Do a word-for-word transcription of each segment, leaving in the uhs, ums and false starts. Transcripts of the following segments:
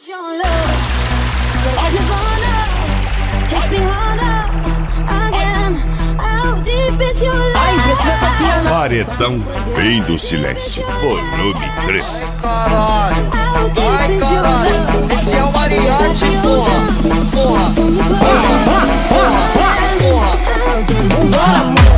Paredão Bem do Silêncio, volume três. Caralho, ai caralho, esse é o Mariachi, porra, porra, porra, porra, porra, porra.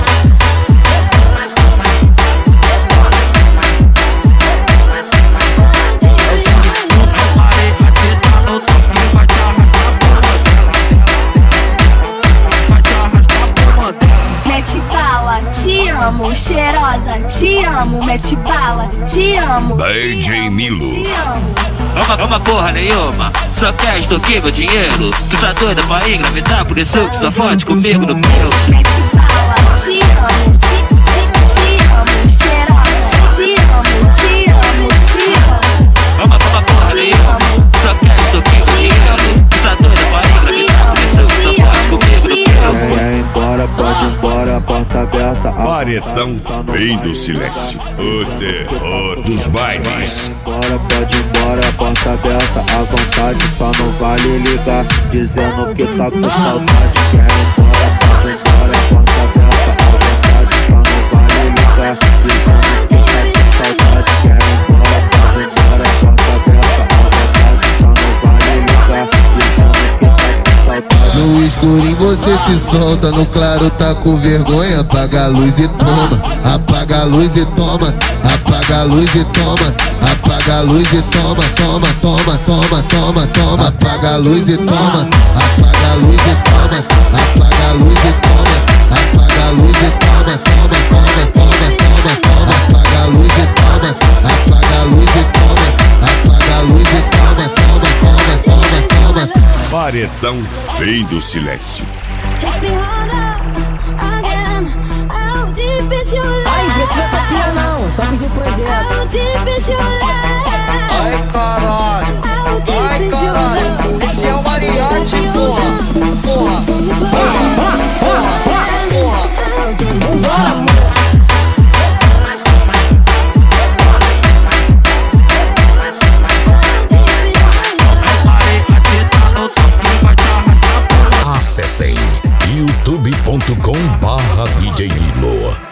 Mete bala, te amo, cheirosa, te amo, mete bala, te amo. D J Milo. Te amo. Uma, uma porra nenhuma, só quer extorquir meu dinheiro. Tu tá doida pra engravidar, por isso que só fode comigo no meu. Mete bala, te amo, te, te, te amo, cheirosa, te amo, te amo, te amo. Uma, uma porra nenhuma, só quer extorquir meu dinheiro. Tu tá doida pra engravidar, por isso que só fode comigo no meu. É, embora, pode ir embora, a porta aberta. Paredão Bem do Silêncio, o terror dos bailes. Embora, pode ir embora, a porta aberta, à vontade, só não vale ligar, dizendo que tá com saudade. Quer ir embora, pode ir embora, a porta aberta, à vontade, só não vale ligar, dizendo que tá com saudade. Quer ir embora, pode ir embora, a porta aberta, à vontade, só não vale ligar, dizendo que tá com saudade. No escurinho você se solta, no claro tá com vergonha. Apaga a luz e toma, apaga a luz e toma, apaga a luz e toma, apaga a luz e toma, toma, toma, toma, toma, toma, apaga a luz e toma, apaga a luz e toma, apaga a luz e toma, apaga a luz e toma, toma, toma, toma, toma, toma, apaga a luz e toma, apaga a luz e toma, apaga a luz e toma, toma, toma, toma, toma. Paredão Bem do Silêncio. Ai, precisa tapinha não, só pedir projeto. Ai caralho, ai caralho, esse é o Mariachi, porra, porra, porra, porra, porra. Acessem youtube ponto com barra D J Milo.